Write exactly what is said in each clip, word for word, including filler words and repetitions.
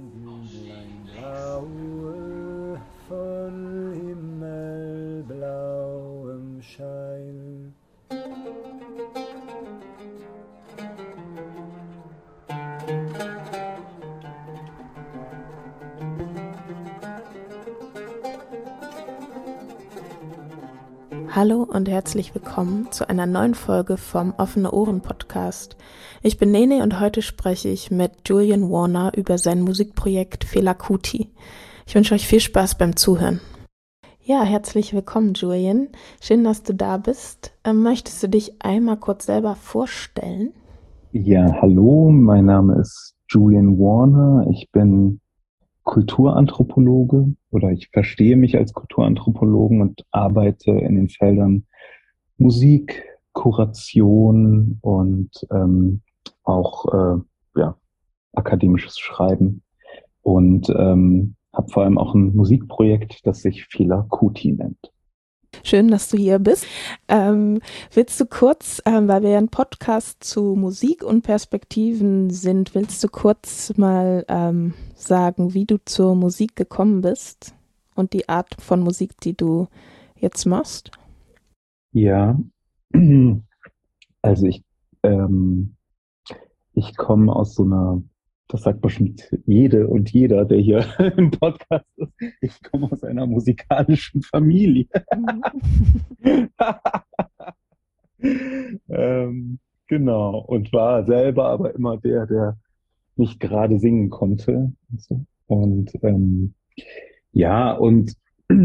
Blüglein blaue von himmelblauem Schein. Hallo und herzlich willkommen zu einer neuen Folge vom Offene Ohren Podcast. Ich bin Nene und heute spreche ich mit Julian Warner über sein Musikprojekt Fela Kuti. Ich wünsche euch viel Spaß beim Zuhören. Ja, herzlich willkommen, Julian. Schön, dass du da bist. Ähm, möchtest du dich einmal kurz selber vorstellen? Ja, hallo, mein Name ist Julian Warner. Ich bin Kulturanthropologe oder ich verstehe mich als Kulturanthropologen und arbeite in den Feldern Musik, Kuration und ähm, auch äh, ja, akademisches Schreiben und ähm, habe vor allem auch ein Musikprojekt, das sich Fela Kuti nennt. Schön, dass du hier bist. Ähm, willst du kurz, ähm, weil wir ja ein Podcast zu Musik und Perspektiven sind, willst du kurz mal ähm, sagen, wie du zur Musik gekommen bist und die Art von Musik, die du jetzt machst? Ja, also ich, ähm, ich komme aus so einer, das sagt bestimmt jede und jeder, der hier im Podcast ist, ich komme aus einer musikalischen Familie. Mhm. ähm, genau, und war selber aber immer der, der nicht gerade singen konnte. Und ähm, ja, und,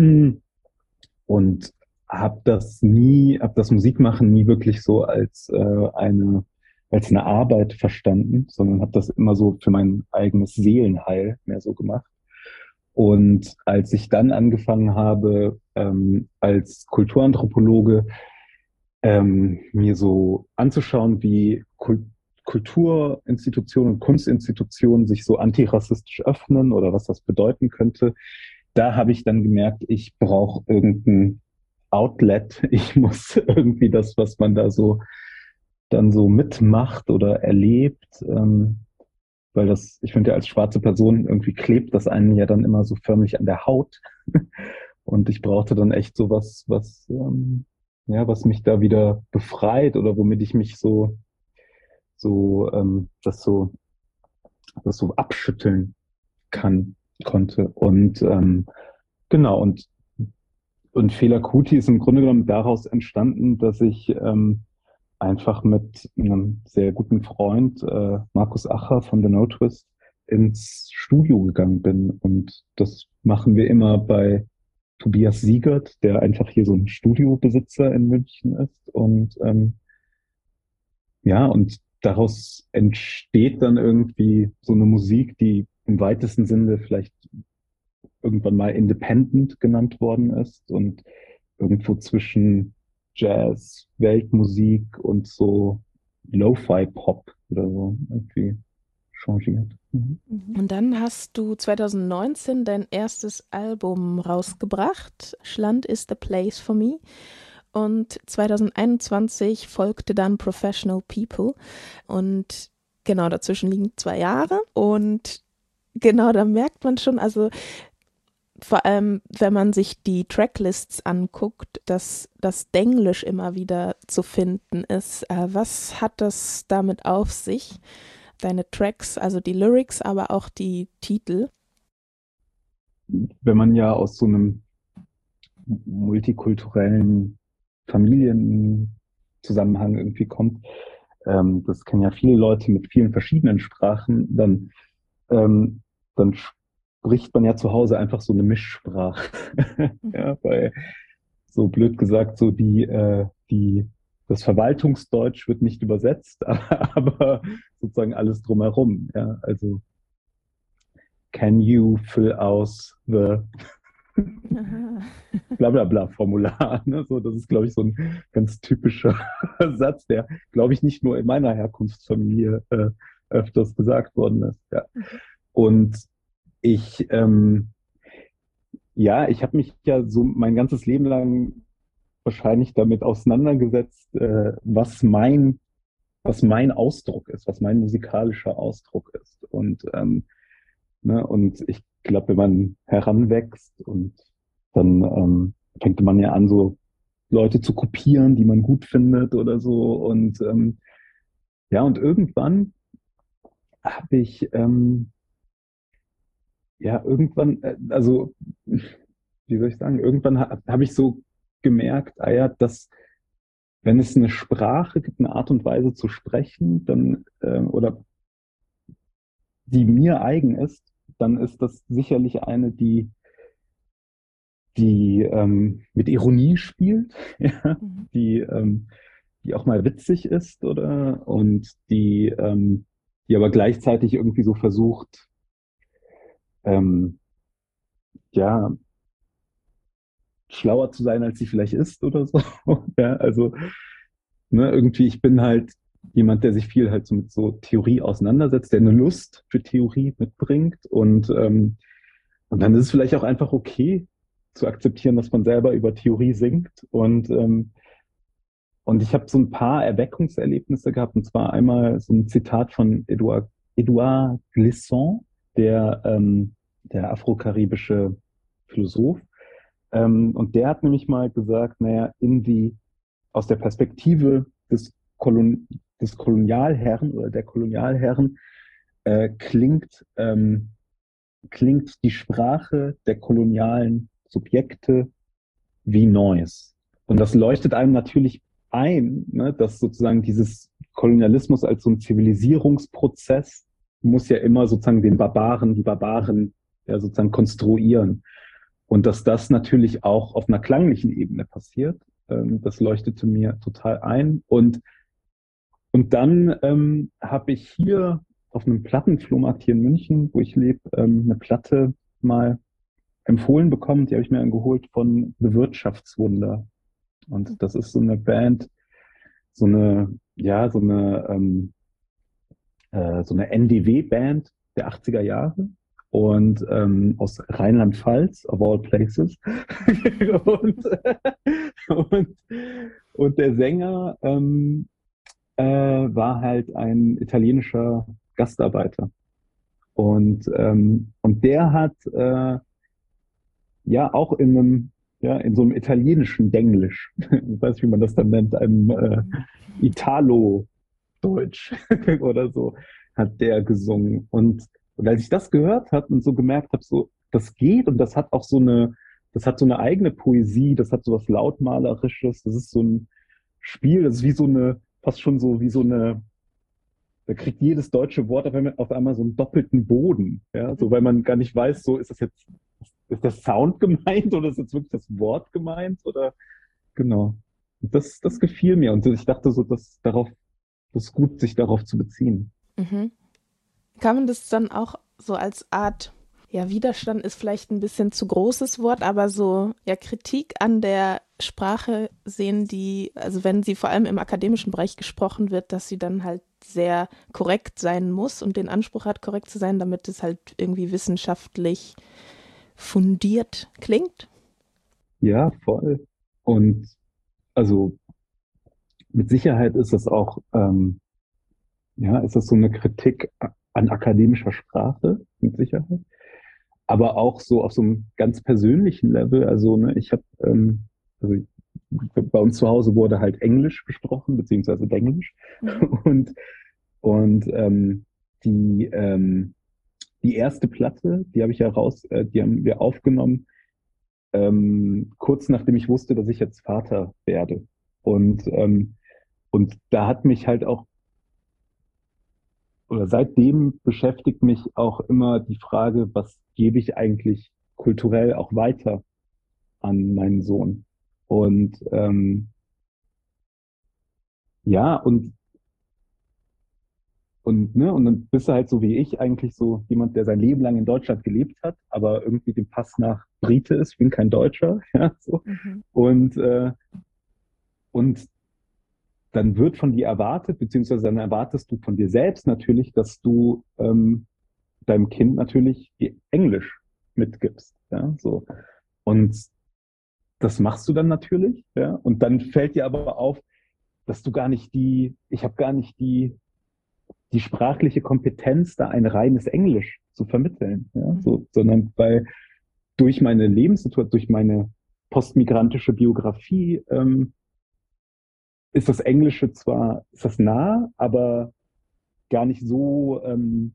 und habe das nie, habe das Musikmachen nie wirklich so als äh, eine als eine Arbeit verstanden, sondern habe das immer so für mein eigenes Seelenheil mehr so gemacht. Und als ich dann angefangen habe, ähm, als Kulturanthropologe ähm, mir so anzuschauen, wie Kul Kulturinstitutionen und Kunstinstitutionen sich so antirassistisch öffnen oder was das bedeuten könnte, da habe ich dann gemerkt, ich brauche irgendein Outlet. Ich muss irgendwie das, was man da so dann so mitmacht oder erlebt, ähm, weil das, ich finde ja als schwarze Person irgendwie klebt das einen ja dann immer so förmlich an der Haut. Und ich brauchte dann echt so was, was, ähm, ja, was mich da wieder befreit oder womit ich mich so, so, ähm, das so, das so abschütteln kann, konnte. Und ähm, genau, und, und Fela Kuti ist im Grunde genommen daraus entstanden, dass ich ähm, einfach mit einem sehr guten Freund, äh, Markus Acher von The No Twist, ins Studio gegangen bin. Und das machen wir immer bei Tobias Siegert, der einfach hier so ein Studiobesitzer in München ist. Und ähm, ja, und daraus entsteht dann irgendwie so eine Musik, die im weitesten Sinne vielleicht irgendwann mal Independent genannt worden ist und irgendwo zwischen Jazz, Weltmusik und so Lo-Fi-Pop oder so irgendwie changiert. Mhm. Und dann hast du zwanzig neunzehn dein erstes Album rausgebracht, Schland is the Place for Me. Und zwanzig einundzwanzig folgte dann Professional People. Und genau dazwischen liegen zwei Jahre. Und genau, da merkt man schon, also vor allem, wenn man sich die Tracklists anguckt, dass das Denglisch immer wieder zu finden ist. Äh, was hat das damit auf sich? Deine Tracks, also die Lyrics, aber auch die Titel. Wenn man ja aus so einem multikulturellen Familienzusammenhang irgendwie kommt, ähm, das kennen ja viele Leute mit vielen verschiedenen Sprachen, dann, ähm, dann spricht man ja zu Hause einfach so eine Mischsprache. Ja, weil so blöd gesagt, so die, äh, die, das Verwaltungsdeutsch wird nicht übersetzt, aber sozusagen alles drumherum. Ja, also can you fill aus the bla bla bla Formular. Ne? So, das ist, glaube ich, so ein ganz typischer Satz, der, glaube ich, nicht nur in meiner Herkunftsfamilie äh, öfters gesagt worden ist. Ja. Und ich, ähm, ja, ich habe mich ja so mein ganzes Leben lang wahrscheinlich damit auseinandergesetzt, äh, was mein, was mein Ausdruck ist, was mein musikalischer Ausdruck ist. Und ähm, Ne? Und ich glaube, wenn man heranwächst und dann ähm, fängt man ja an, so Leute zu kopieren, die man gut findet oder so. Und ähm, ja, und irgendwann habe ich, ähm, ja, irgendwann, äh, also, wie soll ich sagen, irgendwann ha habe ich so gemerkt, ah ja, dass wenn es eine Sprache gibt, eine Art und Weise zu sprechen, dann, ähm, oder die mir eigen ist, dann ist das sicherlich eine, die, die ähm, mit Ironie spielt, ja, Mhm. die, ähm, die auch mal witzig ist, oder? Und die, ähm, die aber gleichzeitig irgendwie so versucht, ähm, ja, schlauer zu sein, als sie vielleicht ist oder so. Ja, also, ne, irgendwie, ich bin halt jemand, der sich viel halt so mit so Theorie auseinandersetzt, der eine Lust für Theorie mitbringt. Und, ähm, und dann ist es vielleicht auch einfach okay zu akzeptieren, dass man selber über Theorie singt. Und, ähm, und ich habe so ein paar Erweckungserlebnisse gehabt, und zwar einmal so ein Zitat von Edouard, Edouard Glissant, der, ähm, der afrokaribische Philosoph. Ähm, und der hat nämlich mal gesagt, naja, irgendwie aus der Perspektive des, Kolon des Kolonialherren oder der Kolonialherren äh, klingt, ähm, klingt die Sprache der kolonialen Subjekte wie Noise. Und das leuchtet einem natürlich ein, ne, dass sozusagen dieses Kolonialismus als so ein Zivilisierungsprozess muss ja immer sozusagen den Barbaren, die Barbaren ja sozusagen konstruieren. Und dass das natürlich auch auf einer klanglichen Ebene passiert, ähm, das leuchtete mir total ein. Und, und dann ähm, habe ich hier auf einem Plattenflohmarkt hier in München, wo ich lebe, ähm, eine Platte mal empfohlen bekommen. Die habe ich mir dann geholt von The Wirtschaftswunder. Und das ist so eine Band, so eine, ja, so eine, ähm, äh, so eine N D W-Band der achtziger Jahre. Und ähm, aus Rheinland-Pfalz, of all places. und, und, und der Sänger ähm, äh, war halt ein italienischer Gastarbeiter. Und, ähm, und der hat äh, ja auch in einem, ja, in so einem italienischen Denglisch, ich weiß nicht, wie man das dann nennt, einem äh, Italo-Deutsch oder so, hat der gesungen. Und, und als ich das gehört habe und so gemerkt habe, so, das geht, und das hat auch so eine, das hat so eine eigene Poesie, das hat so was Lautmalerisches, das ist so ein Spiel, das ist wie so eine, fast schon so wie so eine, da kriegt jedes deutsche Wort auf einmal, auf einmal so einen doppelten Boden, ja, so, weil man gar nicht weiß, so, ist das jetzt, ist der Sound gemeint oder ist jetzt wirklich das Wort gemeint oder, genau. Das, das gefiel mir, und ich dachte so, dass darauf, das ist gut, sich darauf zu beziehen. Mhm. Kann man das dann auch so als Art, ja, Widerstand ist vielleicht ein bisschen zu großes Wort, aber so, ja, Kritik an der Sprache sehen, die, also wenn sie vor allem im akademischen Bereich gesprochen wird, dass sie dann halt sehr korrekt sein muss und den Anspruch hat, korrekt zu sein, damit es halt irgendwie wissenschaftlich fundiert klingt? Ja, voll. Und also mit Sicherheit ist das auch, ähm, ja, ist das so eine Kritik an akademischer Sprache, mit Sicherheit. Aber auch so auf so einem ganz persönlichen Level. Also, ne, ich habe, ähm, also ich, bei uns zu Hause wurde halt Englisch gesprochen, beziehungsweise Denglisch. Mhm. Und, und ähm, die, ähm, die erste Platte, die habe ich ja raus, äh, die haben wir aufgenommen, ähm, kurz nachdem ich wusste, dass ich jetzt Vater werde. Und, ähm, und da hat mich halt auch, oder seitdem beschäftigt mich auch immer die Frage, was gebe ich eigentlich kulturell auch weiter an meinen Sohn? Und ähm, ja, und, und, ne, und dann bist du halt so wie ich eigentlich so jemand, der sein Leben lang in Deutschland gelebt hat, aber irgendwie den Pass nach Brite ist, ich bin kein Deutscher, ja, so. Mhm. Und, äh, und dann wird von dir erwartet, beziehungsweise dann erwartest du von dir selbst natürlich, dass du ähm, deinem Kind natürlich Englisch mitgibst. Ja, so. Und das machst du dann natürlich, ja. Und dann fällt dir aber auf, dass du gar nicht die, ich habe gar nicht die die sprachliche Kompetenz, da ein reines Englisch zu vermitteln, ja, so, sondern weil durch meine Lebenssituation, durch meine postmigrantische Biografie ähm, ist das Englische zwar, ist das nah, aber gar nicht so, ähm,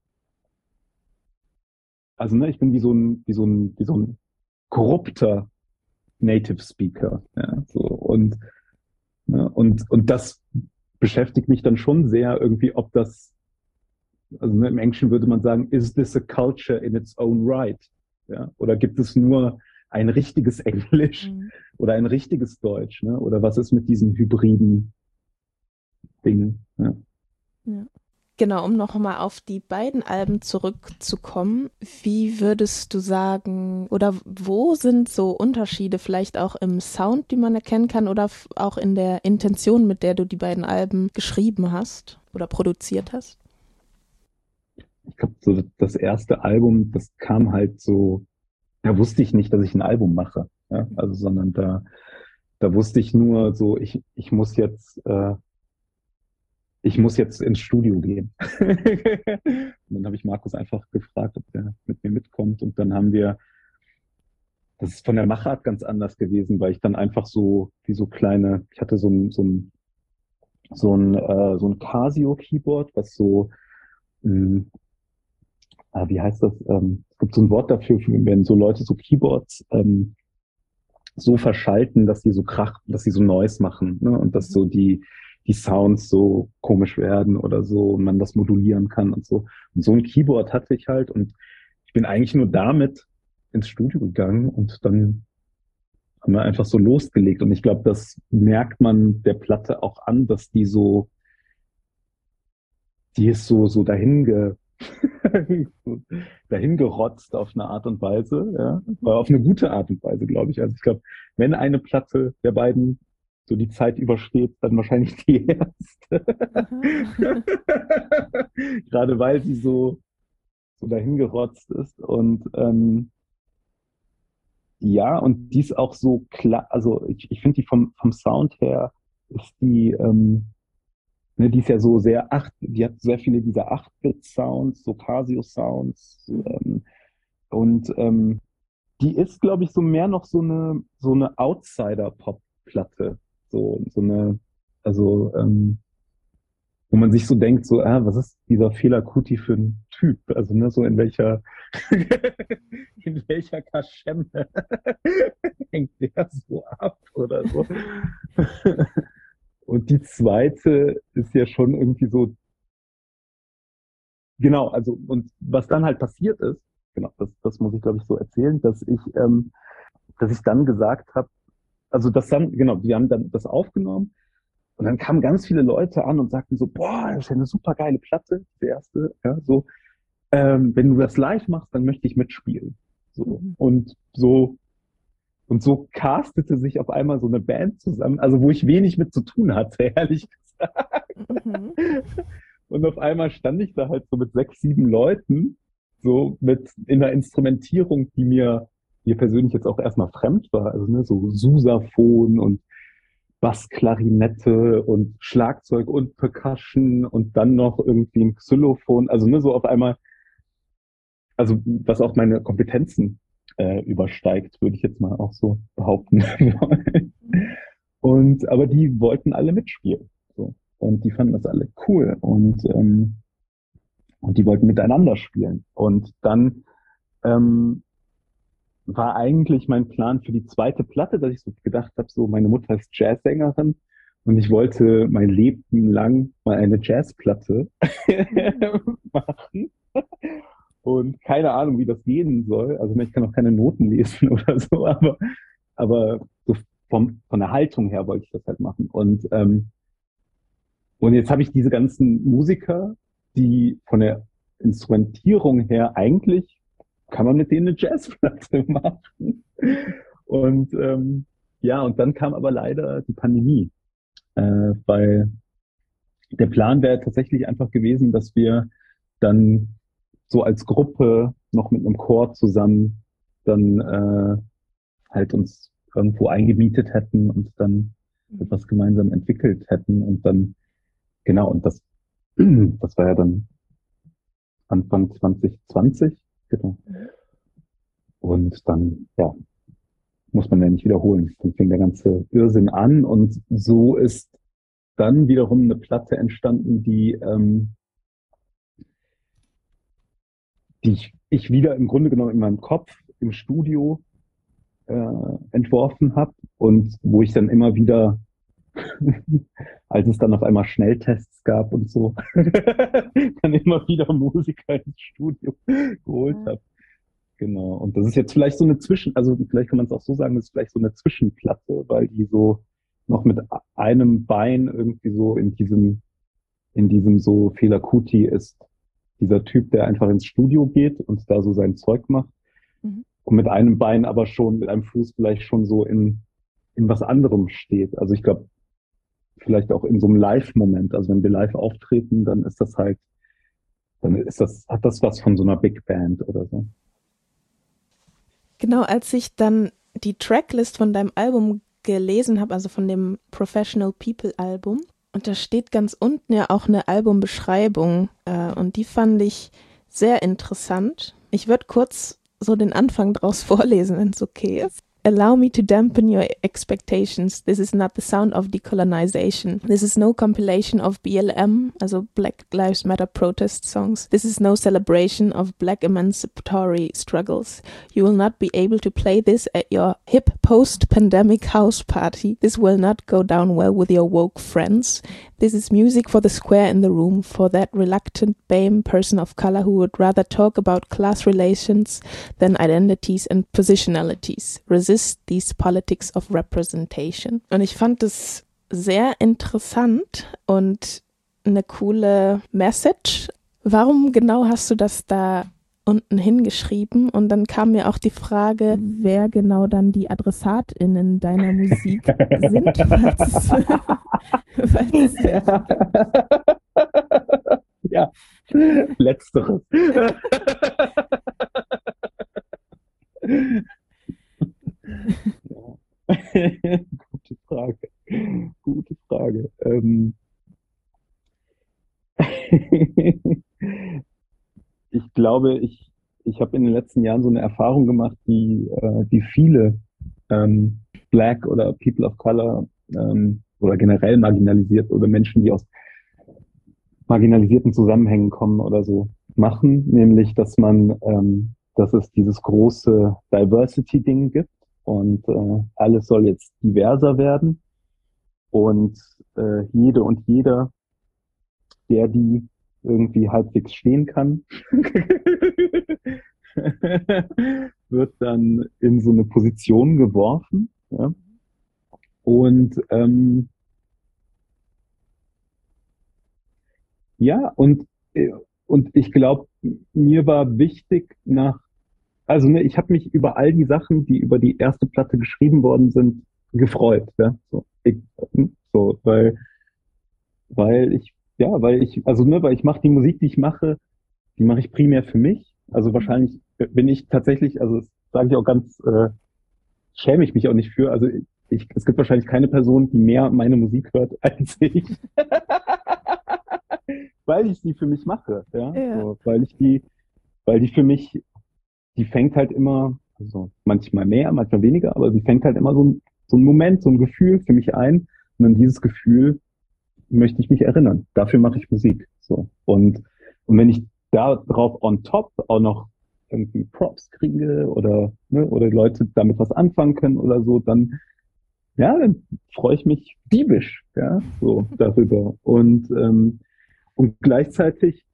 also ne, ich bin wie so ein, wie so ein, wie so ein korrupter Native Speaker, ja, so und ne, und und das beschäftigt mich dann schon sehr irgendwie, ob das, also ne, im Englischen würde man sagen, is this a culture in its own right, ja, oder gibt es nur ein richtiges Englisch Mhm. oder ein richtiges Deutsch, ne, oder was ist mit diesen hybriden Dingen, ja. Ja. Genau, um noch mal auf die beiden Alben zurückzukommen, wie würdest du sagen, oder wo sind so Unterschiede vielleicht auch im Sound, die man erkennen kann, oder f- auch in der Intention, mit der du die beiden Alben geschrieben hast oder produziert hast? Ich glaube, so das erste Album, das kam halt so, da wusste ich nicht, dass ich ein Album mache, ja, also sondern da, da wusste ich nur so, ich, ich muss jetzt, äh, ich muss jetzt ins Studio gehen. Und dann habe ich Markus einfach gefragt, ob der mit mir mitkommt. Und dann haben wir, das ist von der Machart ganz anders gewesen, weil ich dann einfach so, wie so kleine, ich hatte so ein, so ein, so ein, äh, so ein Casio-Keyboard, was so, mh, ah, wie heißt das? Ähm, es gibt so ein Wort dafür, wenn so Leute so Keyboards ähm, so verschalten, dass die so krach, dass sie so Noise machen, ne? Und dass so die, die Sounds so komisch werden oder so und man das modulieren kann und so. Und so ein Keyboard hatte ich halt und ich bin eigentlich nur damit ins Studio gegangen und dann haben wir einfach so losgelegt. Und ich glaube, das merkt man der Platte auch an, dass die so, die ist so, so dahin ge, dahin gerotzt auf eine Art und Weise, ja, aber auf eine gute Art und Weise, glaube ich. Also ich glaube, wenn eine Platte der beiden so die Zeit übersteht, dann wahrscheinlich die erste. Aha. Gerade weil sie so, so dahin gerotzt ist. Und ähm, ja, und die ist auch so klar, also ich, ich finde die vom, vom Sound her ist die, ähm, ne, die ist ja so sehr acht, die hat sehr viele dieser acht-Bit-Sounds, so Casio-Sounds, Mhm. ähm, und ähm, die ist, glaube ich, so mehr noch so eine so eine Outsider-Pop-Platte, so so eine, also ähm, wo man sich so denkt, so, ah, was ist dieser Fela Kuti für ein Typ? Also ne, so in welcher in welcher Kaschemme hängt der so ab oder so. Und die zweite ist ja schon irgendwie so, genau, also und was dann halt passiert ist, genau, das, das muss ich glaube ich so erzählen, dass ich, ähm, dass ich dann gesagt habe, also das dann, genau, wir haben dann das aufgenommen und dann kamen ganz viele Leute an und sagten so, boah, das ist ja eine super geile Platte, die erste, ja, so, ähm, wenn du das live machst, dann möchte ich mitspielen. So. Mhm. Und so, und so castete sich auf einmal so eine Band zusammen, also wo ich wenig mit zu tun hatte, ehrlich gesagt. Mhm. Und auf einmal stand ich da halt so mit sechs, sieben Leuten, so mit in der Instrumentierung, die mir, mir persönlich jetzt auch erstmal fremd war. Also ne, so Sousaphon und Bassklarinette und Schlagzeug und Percussion und dann noch irgendwie ein Xylophon. Also ne, so auf einmal, also was auch meine Kompetenzen äh, übersteigt, würde ich jetzt mal auch so behaupten. Und aber die wollten alle mitspielen. So. Und die fanden das alle cool. Und ähm, Und die wollten miteinander spielen. Und dann ähm, war eigentlich mein Plan für die zweite Platte, dass ich so gedacht habe, so meine Mutter ist Jazzsängerin und ich wollte mein Leben lang mal eine Jazzplatte Mhm. machen. Und keine Ahnung, wie das gehen soll. Also ich kann auch keine Noten lesen oder so, aber, aber so vom, von der Haltung her wollte ich das halt machen. Und ähm, Und jetzt habe ich diese ganzen Musiker, die von der Instrumentierung her eigentlich kann man mit denen eine Jazzplatte machen. Und ähm, ja, und dann kam aber leider die Pandemie, äh, weil der Plan wäre tatsächlich einfach gewesen, dass wir dann so als Gruppe noch mit einem Chor zusammen dann äh, halt uns irgendwo eingemietet hätten und dann Mhm. etwas gemeinsam entwickelt hätten und dann genau, und das Das war ja dann Anfang zwanzig zwanzig, genau. Und dann, ja, muss man ja nicht wiederholen. Dann fing der ganze Irrsinn an und so ist dann wiederum eine Platte entstanden, die, ähm, die ich, ich wieder im Grunde genommen in meinem Kopf im Studio äh, entworfen habe und wo ich dann immer wieder, als es dann auf einmal Schnelltests gab und so, dann immer wieder Musiker ins Studio geholt habe. Genau. Und das ist jetzt vielleicht so eine Zwischen, also vielleicht kann man es auch so sagen, das ist vielleicht so eine Zwischenplatte, weil die so noch mit einem Bein irgendwie so in diesem, in diesem so Fela Kuti ist. Dieser Typ, der einfach ins Studio geht und da so sein Zeug macht. Mhm. Und mit einem Bein aber schon, mit einem Fuß vielleicht schon so in, in was anderem steht. Also ich glaube, vielleicht auch in so einem Live-Moment. Also wenn wir live auftreten, dann ist das halt, dann ist das, hat das was von so einer Big Band oder so. Genau, als ich dann die Tracklist von deinem Album gelesen habe, also von dem Professional People Album, und da steht ganz unten ja auch eine Albumbeschreibung äh, und die fand ich sehr interessant. Ich würde kurz so den Anfang draus vorlesen, wenn es okay ist. Allow me to dampen your expectations. This is not the sound of decolonization. This is no compilation of B L M, also Black Lives Matter protest songs. This is no celebration of black emancipatory struggles. You will not be able to play this at your hip post-pandemic house party. This will not go down well with your woke friends. This is music for the square in the room, for that reluctant B A M E person of color who would rather talk about class relations than identities and positionalities. Resist these politics of representation. Und ich fand es sehr interessant und eine coole Message. Warum genau hast du das da unten hingeschrieben? Und dann kam mir auch die Frage, wer genau dann die AdressatInnen deiner Musik sind. Falls, falls, ja, letzteres. Gute Frage. Gute Frage. Ähm ich glaube, ich, ich habe in den letzten Jahren so eine Erfahrung gemacht, die, äh, die viele ähm, Black oder People of Color ähm, oder generell marginalisiert oder Menschen, die aus marginalisierten Zusammenhängen kommen oder so machen, nämlich, dass man, ähm, dass es dieses große Diversity-Ding gibt und äh, alles soll jetzt diverser werden und äh, jede und jeder, der die irgendwie halbwegs stehen kann, wird dann in so eine Position geworfen. Ja? Und ähm, ja, und, und ich glaube, mir war wichtig nach, also ne, ich habe mich über all die Sachen, die über die erste Platte geschrieben worden sind, gefreut. Ja? So, ich, so, weil, weil ich Ja, weil ich, also ne, weil ich mache die Musik, die ich mache, die mache ich primär für mich. Also wahrscheinlich bin ich tatsächlich, also das sage ich auch ganz, äh, schäme ich mich auch nicht für. Also ich, es gibt wahrscheinlich keine Person, die mehr meine Musik hört als ich, weil ich die für mich mache, ja, Ja. So, weil ich die, weil die für mich, die fängt halt immer, also manchmal mehr, manchmal weniger, aber sie fängt halt immer so ein, so ein Moment, so ein Gefühl für mich ein und an dieses Gefühl möchte ich mich erinnern. Dafür mache ich Musik. So. Und, und wenn ich da drauf on top auch noch irgendwie Props kriege oder, ne, oder Leute damit was anfangen können oder so, dann, ja, dann freue ich mich diebisch, ja, so darüber. Und, ähm, und gleichzeitig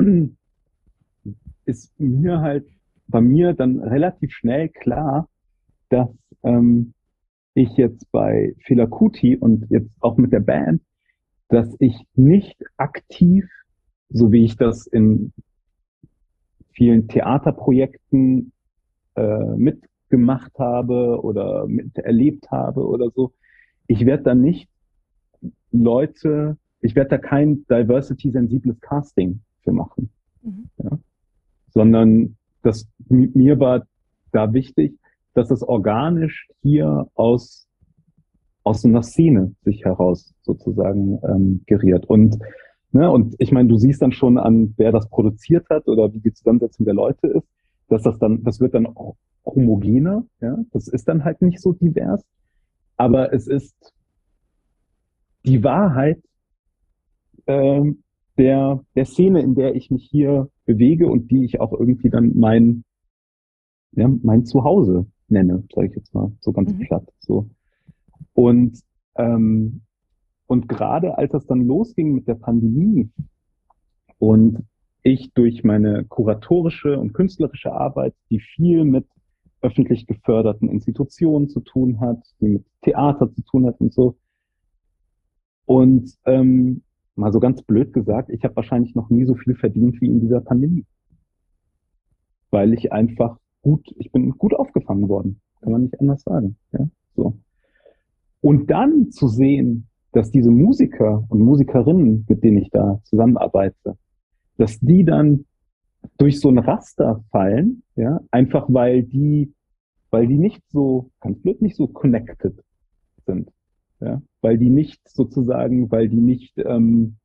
ist mir halt, bei mir dann relativ schnell klar, dass ähm, ich jetzt bei Fela Kuti und jetzt auch mit der Band, dass ich nicht aktiv, so wie ich das in vielen Theaterprojekten äh, mitgemacht habe oder miterlebt habe oder so, ich werde da nicht Leute, ich werde da kein diversity-sensibles Casting für machen, mhm. ja? Sondern das, mir war da wichtig, dass es organisch hier aus aus so einer Szene sich heraus sozusagen ähm, geriert. Und ne, und ich meine, du siehst dann schon an, wer das produziert hat oder wie die Zusammensetzung der Leute ist, dass das dann, das wird dann auch homogener, ja, das ist dann halt nicht so divers, aber es ist die Wahrheit ähm, der, der Szene, in der ich mich hier bewege und die ich auch irgendwie dann mein, ja, mein Zuhause nenne, sage ich jetzt mal, so ganz Mhm. platt, so. Und, ähm, und gerade als das dann losging mit der Pandemie und ich durch meine kuratorische und künstlerische Arbeit, die viel mit öffentlich geförderten Institutionen zu tun hat, die mit Theater zu tun hat und so. Und ähm, mal so ganz blöd gesagt, ich habe wahrscheinlich noch nie so viel verdient wie in dieser Pandemie, weil ich einfach gut, ich bin gut aufgefangen worden, kann man nicht anders sagen. Ja, so. Und dann zu sehen, dass diese Musiker und Musikerinnen, mit denen ich da zusammenarbeite, dass die dann durch so ein Raster fallen, ja, einfach weil die, weil die nicht so, ganz blöd, nicht so connected sind, ja, weil die nicht sozusagen, weil die nicht ähm,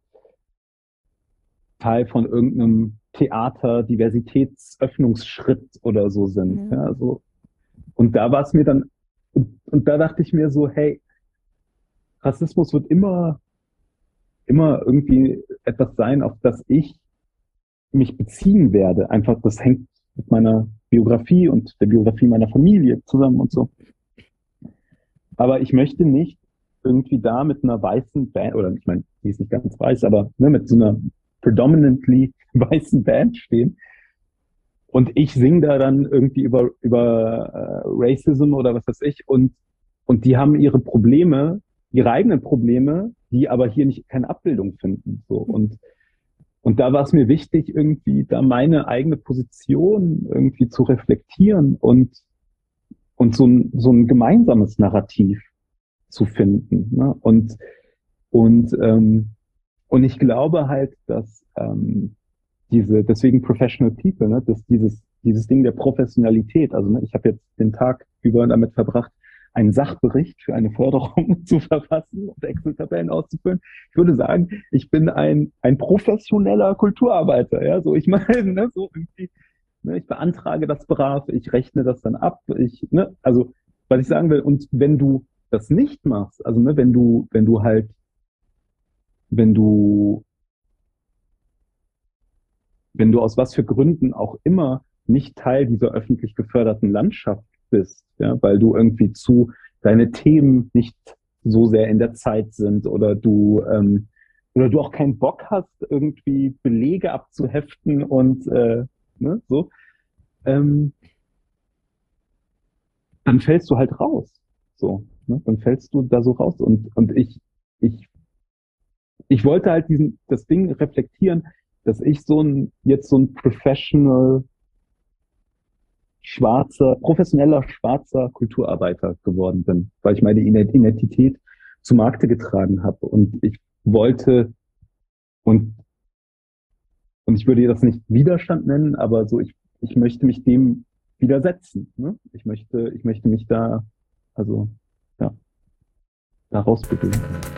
Teil von irgendeinem Theater, Diversitätsöffnungsschritt oder so sind, Ja. ja, so. Und da war es mir dann, und, und da dachte ich mir so, hey, Rassismus wird immer, immer irgendwie etwas sein, auf das ich mich beziehen werde. Einfach, das hängt mit meiner Biografie und der Biografie meiner Familie zusammen und so. Aber ich möchte nicht irgendwie da mit einer weißen Band, oder ich meine, die ist nicht ganz weiß, aber ne, mit so einer predominantly weißen Band stehen. Und ich singe da dann irgendwie über, über äh, Racism oder was weiß ich. Und, und die haben ihre Probleme, ihre eigenen Probleme, die aber hier nicht keine Abbildung finden. So. Und Und da war es mir wichtig, irgendwie da meine eigene Position irgendwie zu reflektieren und, und so ein, so ein gemeinsames Narrativ zu finden. Ne? Und, und, ähm, und ich glaube halt, dass ähm, diese, deswegen Professional People, ne, dass dieses, dieses Ding der Professionalität, also ne, ich habe jetzt den Tag über damit verbracht, einen Sachbericht für eine Förderung zu verfassen und Excel-Tabellen auszufüllen. Ich würde sagen, ich bin ein, ein professioneller Kulturarbeiter, ja, so ich meine, ne, so irgendwie, ne, ich beantrage das brav, ich rechne das dann ab, ich, ne, also, was ich sagen will, und wenn du das nicht machst, also, ne, wenn du, wenn du halt, wenn du, wenn du aus was für Gründen auch immer nicht Teil dieser öffentlich geförderten Landschaft bist, ja, weil du irgendwie zu deine Themen nicht so sehr in der Zeit sind oder du ähm, oder du auch keinen Bock hast, irgendwie Belege abzuheften und äh, ne, so, ähm, dann fällst du halt raus. So, ne, dann fällst du da so raus. Und und ich ich ich wollte halt diesen das Ding reflektieren, dass ich so ein jetzt so ein Professional schwarzer, professioneller schwarzer Kulturarbeiter geworden bin, weil ich meine Identität zu Markte getragen habe. Und ich wollte, und, und ich würde das nicht Widerstand nennen, aber so, ich, ich möchte mich dem widersetzen. Ne? Ich möchte, ich möchte mich da, also, ja, da rausbewegen.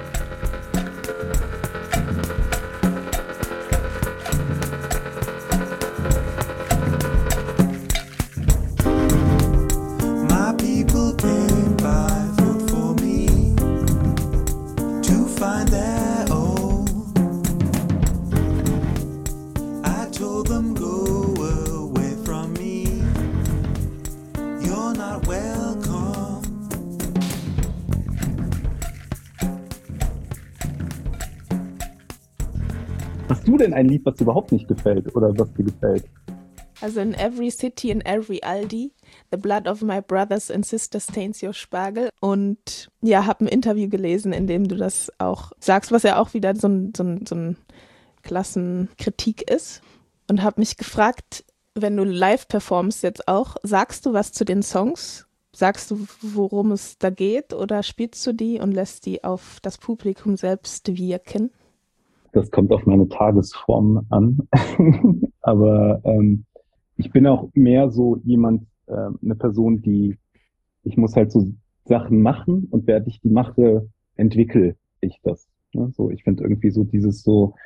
Hast du denn ein Lied, was dir überhaupt nicht gefällt oder was dir gefällt? Also in every city, in every Aldi, the blood of my brothers and sisters stains your Spargel. Und ja, habe ein Interview gelesen, in dem du das auch sagst, was ja auch wieder so ein, so ein, so ein Klassenkritik ist. Und habe mich gefragt, wenn du live performst jetzt auch, sagst du was zu den Songs? Sagst du, worum es da geht, oder spielst du die und lässt die auf das Publikum selbst wirken? Das kommt auf meine Tagesform an. Aber ähm, ich bin auch mehr so jemand, äh, eine Person, die, ich muss halt so Sachen machen und während ich die mache, entwickle ich das. Ne? So, ich finde irgendwie so dieses so,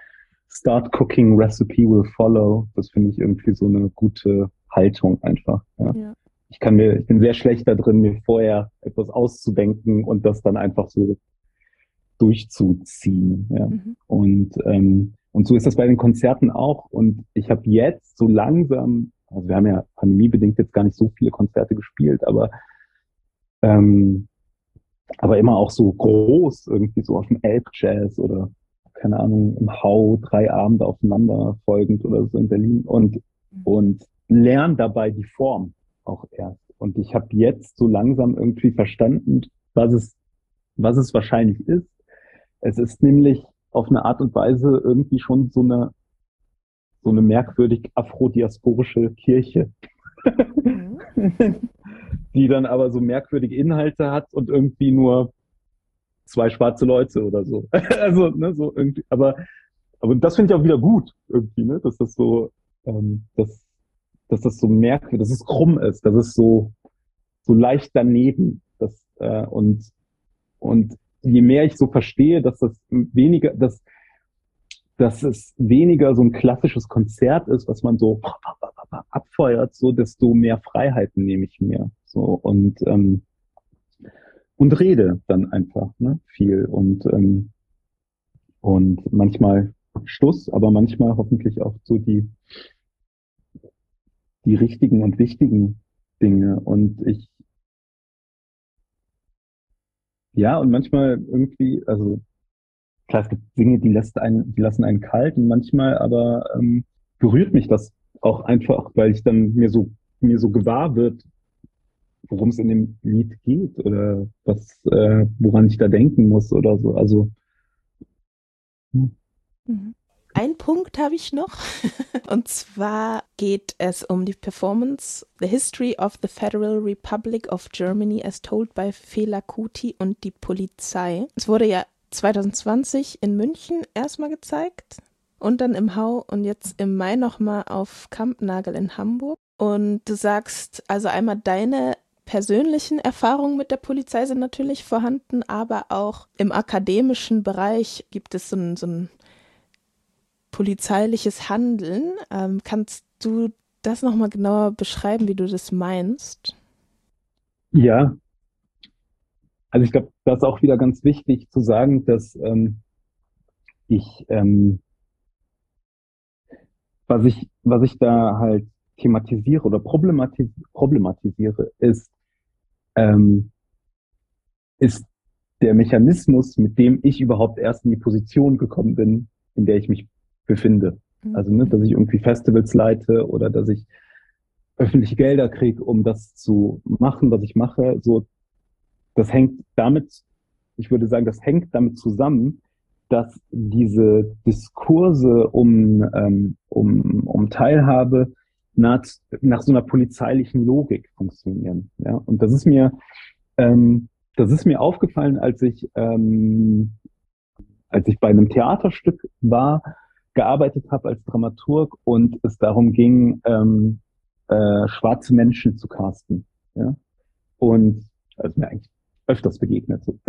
Start cooking, recipe will follow. Das finde ich irgendwie so eine gute Haltung einfach. Ja. Ja. Ich kann mir, ich bin sehr schlecht da drin, mir vorher etwas auszudenken und das dann einfach so durchzuziehen. Ja. Mhm. Und, ähm, und so ist das bei den Konzerten auch. Und ich habe jetzt so langsam, also wir haben ja pandemiebedingt jetzt gar nicht so viele Konzerte gespielt, aber ähm, aber immer auch so groß, irgendwie so auf dem Elbjazz oder keine Ahnung, im Hau, drei Abende aufeinander folgend oder so in Berlin und, und lerne dabei die Form auch erst. Und ich habe jetzt so langsam irgendwie verstanden, was es, was es wahrscheinlich ist. Es ist nämlich auf eine Art und Weise irgendwie schon so eine, so eine merkwürdig afrodiasporische Kirche. Mhm. Die dann aber so merkwürdige Inhalte hat und irgendwie nur zwei schwarze Leute oder so. Also, ne, so irgendwie, aber, aber das finde ich auch wieder gut, irgendwie, ne, dass das so, ähm, dass, dass das so merkwürdig, dass es krumm ist, dass es so, so leicht daneben, das, äh, und, und je mehr ich so verstehe, dass das weniger, dass, dass es weniger so ein klassisches Konzert ist, was man so abfeuert, so desto mehr Freiheiten nehme ich mir, so, und, ähm, und rede dann einfach, ne, viel und, ähm, und manchmal Stuss, aber manchmal hoffentlich auch so die, die richtigen und wichtigen Dinge und ich, ja, und manchmal irgendwie, also, klar, es gibt Dinge, die lässt einen, die lassen einen kalt und manchmal aber, ähm, berührt mich das auch einfach, weil ich dann mir so, mir so gewahr wird, worum es in dem Lied geht oder was, äh, woran ich da denken muss oder so. Also hm. Mhm. Ein Punkt habe ich noch, und zwar geht es um die Performance The History of the Federal Republic of Germany as told by Fela Kuti und die Polizei. Es wurde ja zwanzig zwanzig in München erstmal gezeigt und dann im Hau und jetzt im Mai nochmal auf Kampnagel in Hamburg. Und du sagst also einmal deine persönlichen Erfahrungen mit der Polizei sind natürlich vorhanden, aber auch im akademischen Bereich gibt es so ein, so ein polizeiliches Handeln. Ähm, kannst du das nochmal genauer beschreiben, wie du das meinst? Ja, also ich glaube, das ist auch wieder ganz wichtig zu sagen, dass ähm, ich, ähm, was ich, was ich da halt thematisiere oder problematis problematisiere, ist, ähm, ist der Mechanismus, mit dem ich überhaupt erst in die Position gekommen bin, in der ich mich befinde. Also, ne, dass ich irgendwie Festivals leite oder dass ich öffentliche Gelder kriege, um das zu machen, was ich mache. So, das hängt damit, ich würde sagen, das hängt damit zusammen, dass diese Diskurse um, ähm, um, um Teilhabe nach, nach so einer polizeilichen Logik funktionieren. Ja? Und das ist mir, ähm, das ist mir aufgefallen, als ich, ähm, als ich bei einem Theaterstück war, gearbeitet habe als Dramaturg und es darum ging, ähm, äh, schwarze Menschen zu casten. Ja? Und also mir eigentlich öfters begegnet. So.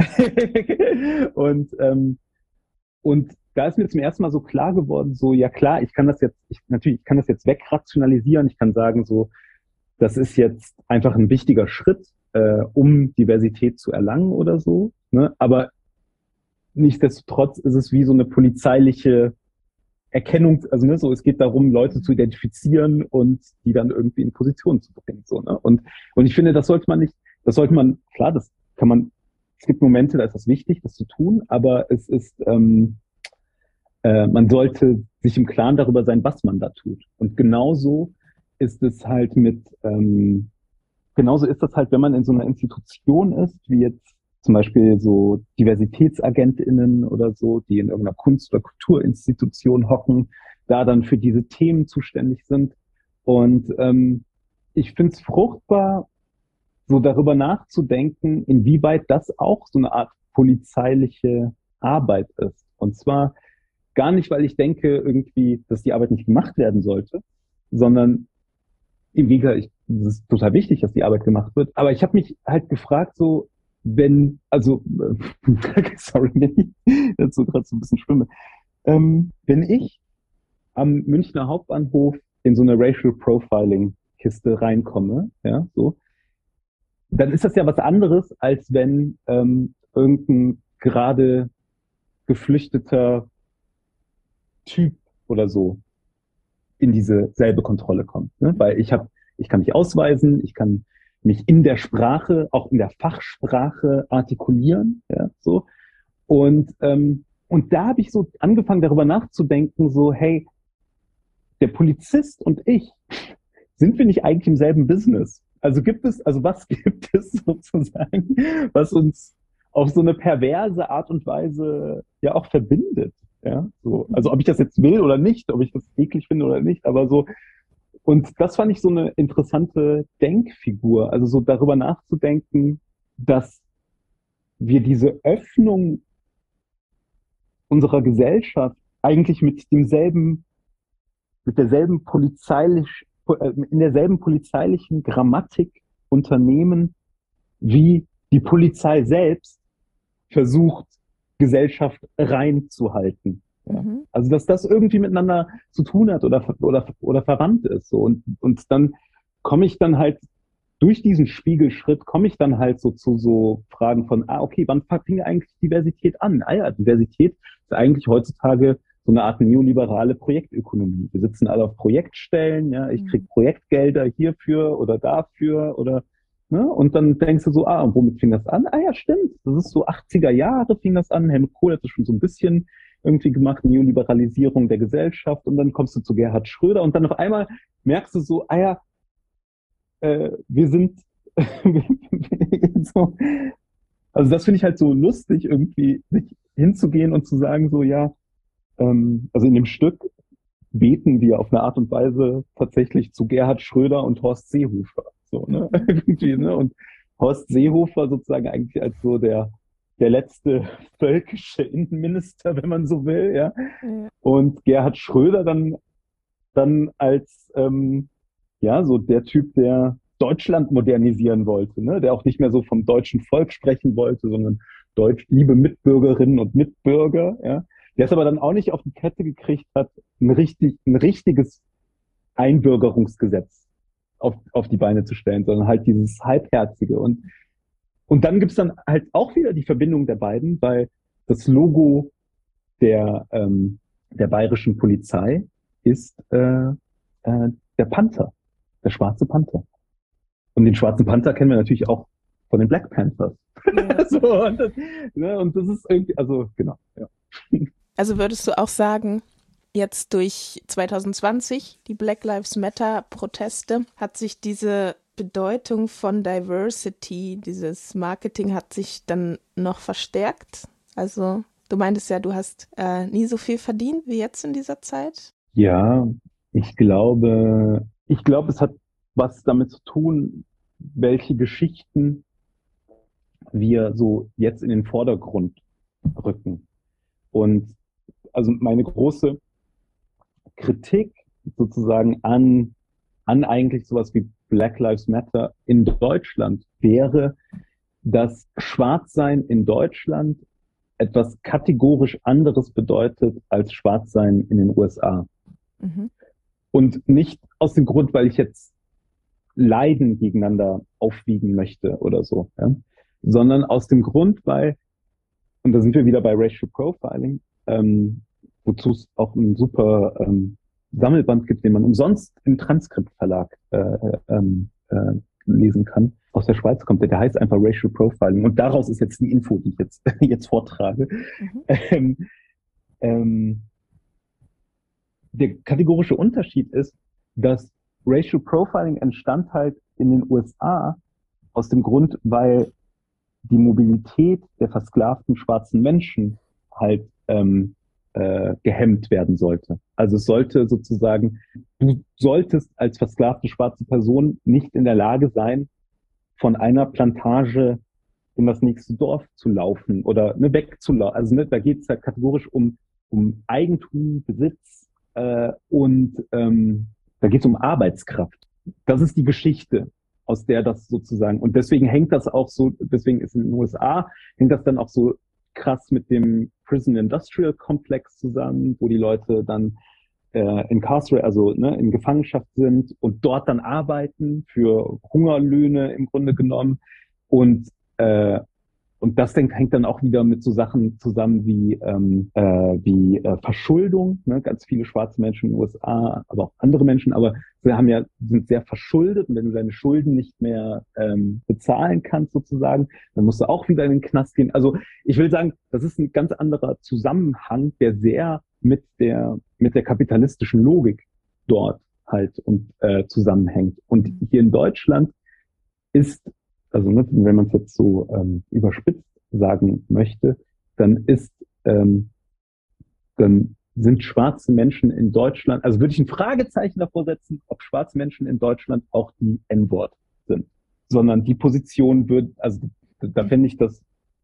und ähm, und da ist mir zum ersten Mal so klar geworden, so ja klar, ich kann das jetzt, ich, natürlich, ich kann das jetzt wegrationalisieren. Ich kann sagen, so das ist jetzt einfach ein wichtiger Schritt, äh, um Diversität zu erlangen oder so. Ne? Aber nichtsdestotrotz ist es wie so eine polizeiliche Erkennung, also ne, so es geht darum, Leute zu identifizieren und die dann irgendwie in Position zu bringen. So, ne? Und und ich finde, das sollte man nicht, das sollte man, klar, das kann man, es gibt Momente, da ist das wichtig, das zu tun, aber es ist, ähm, äh, man sollte sich im Klaren darüber sein, was man da tut. Und genauso ist es halt mit, ähm, genauso ist das halt, wenn man in so einer Institution ist, wie jetzt zum Beispiel so DiversitätsagentInnen oder so, die in irgendeiner Kunst- oder Kulturinstitution hocken, da dann für diese Themen zuständig sind. Und ähm, ich finde es fruchtbar, so darüber nachzudenken, inwieweit das auch so eine Art polizeiliche Arbeit ist. Und zwar gar nicht, weil ich denke irgendwie, dass die Arbeit nicht gemacht werden sollte, sondern im Gegenteil, ich, es ist total wichtig, dass die Arbeit gemacht wird. Aber ich habe mich halt gefragt, so, wenn, also, sorry, wenn ich dazu gerade so ein bisschen schwimme, ähm, wenn ich am Münchner Hauptbahnhof in so eine Racial Profiling Kiste reinkomme, ja, so, dann ist das ja was anderes, als wenn ähm, irgendein gerade geflüchteter Typ oder so in diese selbe Kontrolle kommt. Ne? Weil ich habe, ich kann mich ausweisen, ich kann mich in der Sprache, auch in der Fachsprache artikulieren, ja, so. Und ähm, und da habe ich so angefangen, darüber nachzudenken, so, hey, der Polizist und ich, sind wir nicht eigentlich im selben Business? Also gibt es, also was gibt es sozusagen, was uns auf so eine perverse Art und Weise ja auch verbindet? Ja, so. Also ob ich das jetzt will oder nicht, ob ich das eklig finde oder nicht, aber so. Und das fand ich so eine interessante Denkfigur, also so darüber nachzudenken, dass wir diese Öffnung unserer Gesellschaft eigentlich mit demselben, mit derselben polizeilich, in derselben polizeilichen Grammatik unternehmen, wie die Polizei selbst versucht, Gesellschaft reinzuhalten. Ja. Mhm. Also, dass das irgendwie miteinander zu tun hat oder, oder, oder verwandt ist. So. Und, und dann komme ich dann halt durch diesen Spiegelschritt, komme ich dann halt so zu so Fragen von, ah, okay, wann fing eigentlich Diversität an? Ah ja, Diversität ist eigentlich heutzutage so eine Art neoliberale Projektökonomie. Wir sitzen alle auf Projektstellen, ja, ich krieg Projektgelder hierfür oder dafür oder, ne, und dann denkst du so, ah, und womit fing das an? Ah ja, stimmt, das ist so achtziger Jahre fing das an, Helmut Kohl hat das schon so ein bisschen irgendwie gemacht, Neoliberalisierung der Gesellschaft, und dann kommst du zu Gerhard Schröder und dann auf einmal merkst du so, ah ja, äh, wir sind so, also das finde ich halt so lustig, irgendwie sich hinzugehen und zu sagen so, ja, ähm, also in dem Stück beten wir auf eine Art und Weise tatsächlich zu Gerhard Schröder und Horst Seehofer, so, ne, irgendwie, ne, und Horst Seehofer sozusagen eigentlich als so der der letzte völkische Innenminister, wenn man so will, ja, Ja. und Gerhard Schröder dann dann als ähm, ja, so der Typ, der Deutschland modernisieren wollte, ne, der auch nicht mehr so vom deutschen Volk sprechen wollte, sondern Deutsch, liebe Mitbürgerinnen und Mitbürger, ja, der es aber dann auch nicht auf die Kette gekriegt hat, ein richtig, ein richtiges Einbürgerungsgesetz auf, auf die Beine zu stellen, sondern halt dieses Halbherzige. Und, und dann gibt's dann halt auch wieder die Verbindung der beiden, weil das Logo der, ähm, der bayerischen Polizei ist äh, äh, der Panther. Der schwarze Panther. Und den schwarzen Panther kennen wir natürlich auch von den Black Panthers. Ja. so, und, das, ne, und das ist irgendwie, also genau. Ja. Also würdest du auch sagen, jetzt durch zwanzig zwanzig, die Black Lives Matter Proteste, hat sich diese Bedeutung von Diversity, dieses Marketing hat sich dann noch verstärkt? Also du meintest ja, du hast äh, nie so viel verdient wie jetzt in dieser Zeit. Ja, ich glaube, ich glaube, es hat was damit zu tun, welche Geschichten wir so jetzt in den Vordergrund rücken. Und also meine große Kritik sozusagen an, an eigentlich sowas wie Black Lives Matter in Deutschland wäre, dass Schwarzsein in Deutschland etwas kategorisch anderes bedeutet als Schwarzsein in den U S A. Mhm. Und nicht aus dem Grund, weil ich jetzt Leiden gegeneinander aufwiegen möchte oder so, ja? Sondern aus dem Grund, weil, und da sind wir wieder bei Racial Profiling, ähm, wozu es auch einen super ähm, Sammelband gibt, den man umsonst im Transkriptverlag äh, ähm, äh, lesen kann. Aus der Schweiz kommt der, der heißt einfach Racial Profiling. Und daraus ist jetzt die Info, die ich jetzt, jetzt vortrage. Mhm. Ähm, ähm, der kategorische Unterschied ist, dass Racial Profiling entstand halt in den U S A aus dem Grund, weil die Mobilität der versklavten schwarzen Menschen halt ähm, äh, gehemmt werden sollte. Also es sollte sozusagen, du solltest als versklavte schwarze Person nicht in der Lage sein, von einer Plantage in das nächste Dorf zu laufen oder ne, wegzulaufen. Also ne, da geht es halt kategorisch um, um Eigentum, Besitz äh, und ähm, da geht es um Arbeitskraft. Das ist die Geschichte, aus der das sozusagen, und deswegen hängt das auch so, deswegen ist in den U S A, hängt das dann auch so krass mit dem Prison Industrial Complex zusammen, wo die Leute dann äh, incarcerated, also ne, in Gefangenschaft sind und dort dann arbeiten für Hungerlöhne im Grunde genommen. Und äh, Und das dann, hängt dann auch wieder mit so Sachen zusammen wie, ähm, äh, wie äh, Verschuldung. Ne? Ganz viele schwarze Menschen in den U S A, aber auch andere Menschen, aber sie haben ja, sind sehr verschuldet. Und wenn du deine Schulden nicht mehr ähm, bezahlen kannst sozusagen, dann musst du auch wieder in den Knast gehen. Also ich will sagen, das ist ein ganz anderer Zusammenhang, der sehr mit der, mit der kapitalistischen Logik dort halt und äh, zusammenhängt. Und hier in Deutschland ist, also ne, wenn man es jetzt so ähm, überspitzt sagen möchte, dann ist, ähm, dann sind schwarze Menschen in Deutschland, also würde ich ein Fragezeichen davor setzen, ob schwarze Menschen in Deutschland auch die N-Wort sind, sondern die Position wird, also da fände ich das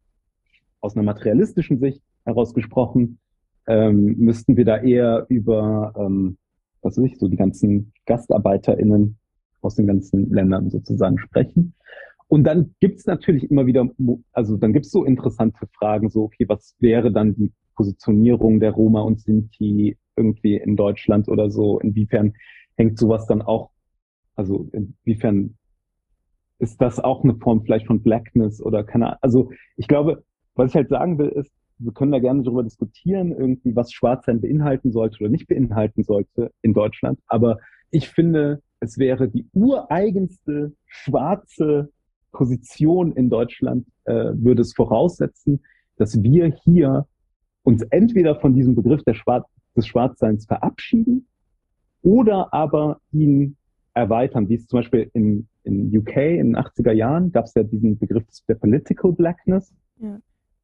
aus einer materialistischen Sicht herausgesprochen, ähm, müssten wir da eher über, ähm, was weiß ich, so die ganzen GastarbeiterInnen aus den ganzen Ländern sozusagen sprechen. Und dann gibt's natürlich immer wieder, also dann gibt's so interessante Fragen, so, okay, was wäre dann die Positionierung der Roma und Sinti irgendwie in Deutschland oder so? Inwiefern hängt sowas dann auch, also inwiefern ist das auch eine Form vielleicht von Blackness oder keine Ahnung? Also ich glaube, was ich halt sagen will, ist, wir können da gerne darüber diskutieren, irgendwie, was Schwarzsein beinhalten sollte oder nicht beinhalten sollte in Deutschland. Aber ich finde, es wäre die ureigenste schwarze Position in Deutschland, äh, würde es voraussetzen, dass wir hier uns entweder von diesem Begriff der Schwarz, des Schwarzseins verabschieden oder aber ihn erweitern, wie es zum Beispiel in, in U K in den achtziger Jahren gab es ja diesen Begriff der Political Blackness. Ja.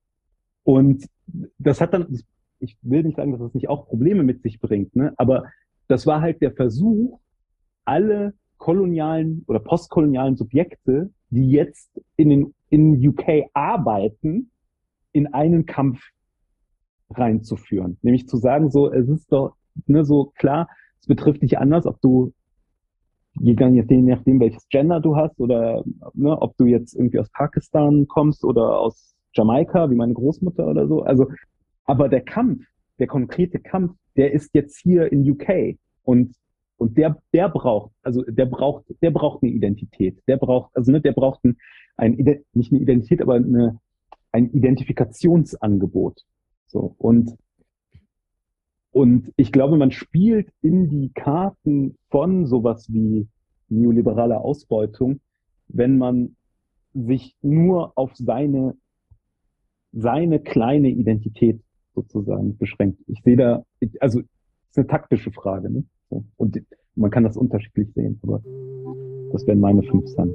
Und das hat dann, ich will nicht sagen, dass das nicht auch Probleme mit sich bringt, ne? Aber das war halt der Versuch, alle kolonialen oder postkolonialen Subjekte, die jetzt in den in U K arbeiten, in einen Kampf reinzuführen. Nämlich zu sagen, so, es ist doch, ne, so klar, es betrifft dich anders, ob du, je nachdem, nachdem welches Gender du hast oder ne, ob du jetzt irgendwie aus Pakistan kommst oder aus Jamaika, wie meine Großmutter oder so. Also, aber der Kampf, der konkrete Kampf, der ist jetzt hier in U K und Und der, der braucht, also der braucht, der braucht eine Identität. Der braucht, also ne, der braucht ein, ein nicht eine Identität, aber eine, ein Identifikationsangebot. So und und ich glaube, man spielt in die Karten von sowas wie neoliberaler Ausbeutung, wenn man sich nur auf seine seine kleine Identität sozusagen beschränkt. Ich sehe da, also es ist eine taktische Frage, ne? Und man kann das unterschiedlich sehen, aber das wären meine fünf Cent.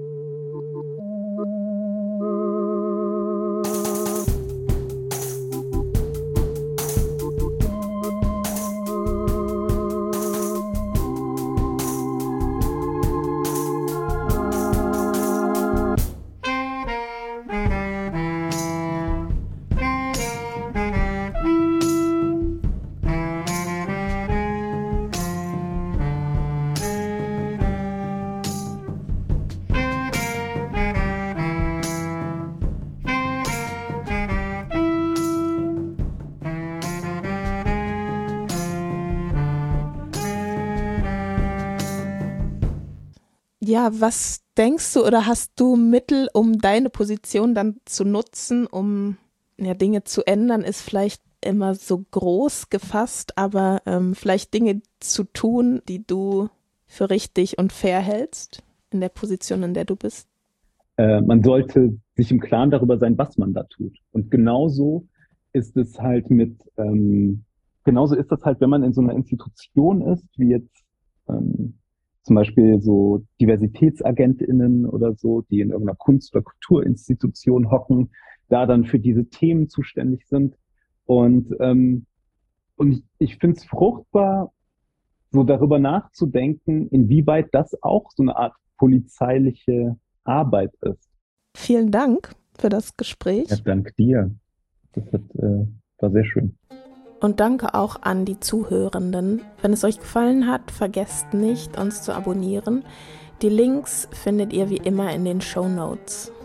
Ja, was denkst du oder hast du Mittel, um deine Position dann zu nutzen, um ja, Dinge zu ändern, ist vielleicht immer so groß gefasst, aber ähm, vielleicht Dinge zu tun, die du für richtig und fair hältst in der Position, in der du bist? Äh, man sollte sich im Klaren darüber sein, was man da tut. Und genauso ist es halt mit, ähm, genauso ist das halt, wenn man in so einer Institution ist, wie jetzt ähm, zum Beispiel so DiversitätsagentInnen oder so, die in irgendeiner Kunst- oder Kulturinstitution hocken, da dann für diese Themen zuständig sind. Und, ähm, und ich, ich finde es fruchtbar, so darüber nachzudenken, inwieweit das auch so eine Art polizeiliche Arbeit ist. Vielen Dank für das Gespräch. Ja, dank dir. Das hat, äh, war sehr schön. Und danke auch an die Zuhörenden. Wenn es euch gefallen hat, vergesst nicht, uns zu abonnieren. Die Links findet ihr wie immer in den Shownotes.